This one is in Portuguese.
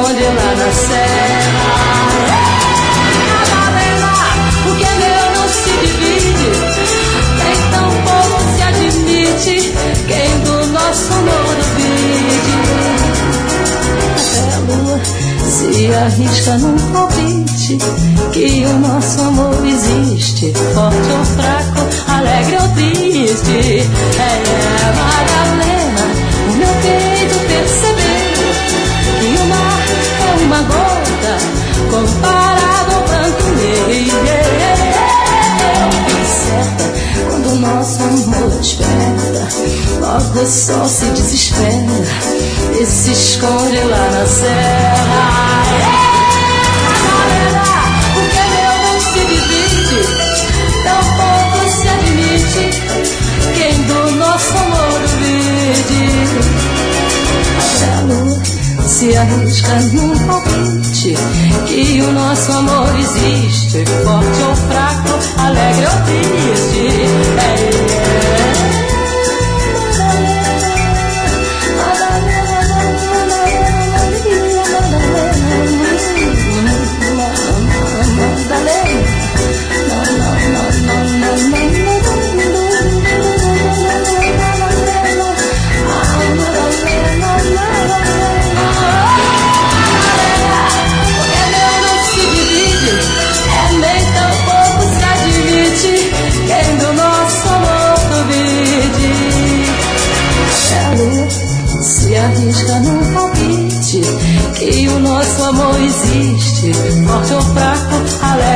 esconde lá na serra. Porque meu não se divide, nem tampouco se admite quem do nosso amor duvide. Até a lua se arrisca num palpite que o nosso amor existe, forte ou fraco, alegre ou triste. Madalena, o meu peito percebeu que o mar é uma gota comparado ao branco meio. Certa, quando o nosso amor desperta, logo o sol se desespera e se esconde lá na serra. Porque meu não se divide, tampouco se admite quem do nosso amor duvide. Até a lua se arrisca num palpite que o nosso amor existe, forte ou fraco, alegre ou triste. Arrisca num palpite que o nosso amor existe, forte ou fraco, alegre